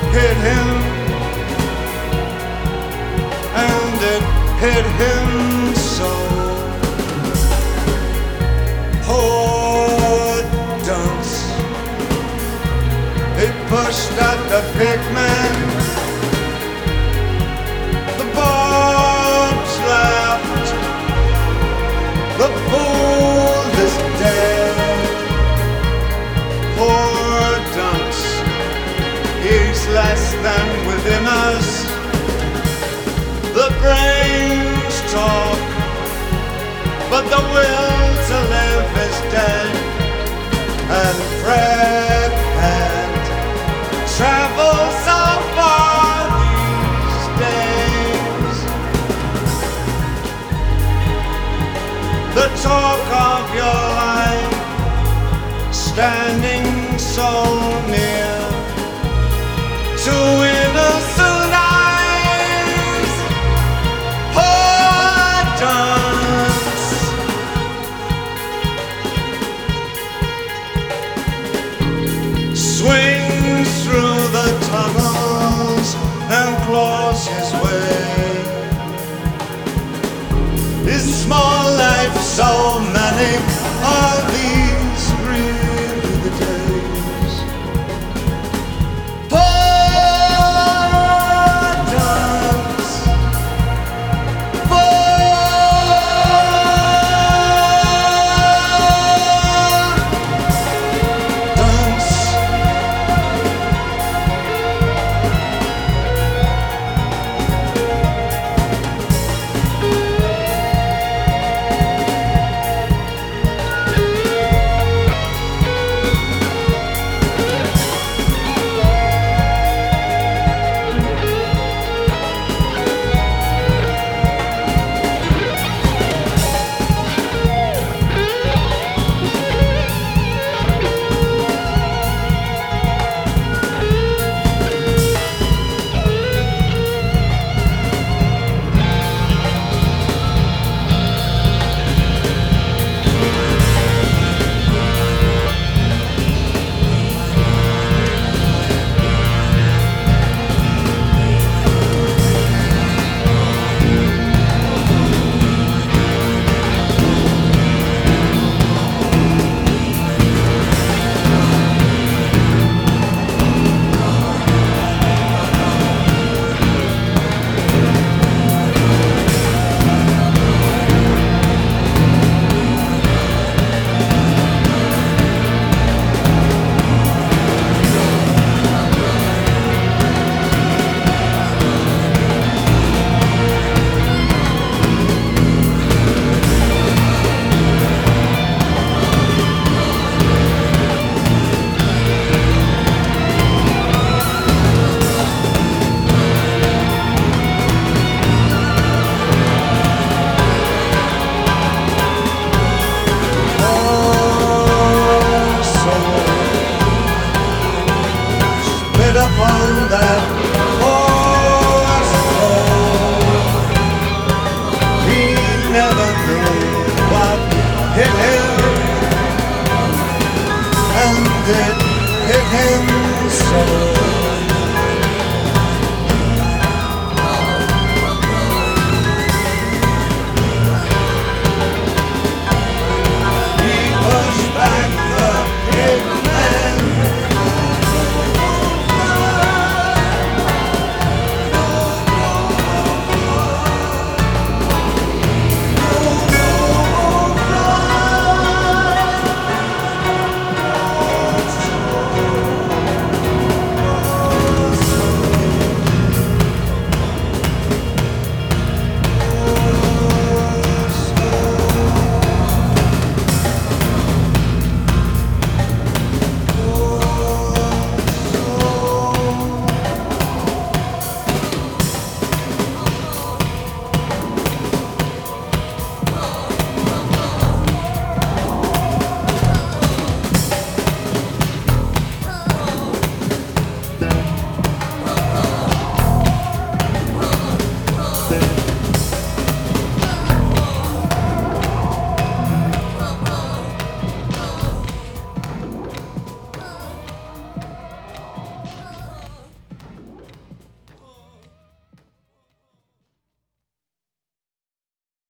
hit him, and it hit him so. Poor dunce, he pushed at the big man. The barbs laughed, the fool is dead. Poor dunce, he's less than within us. The brains talk, but the will to live is dead. And Fred can't travel so far these days. The talk of your life, standing so near to innocent eyes. Poor dunce, swings through the tunnels and claws his way. His small life, so many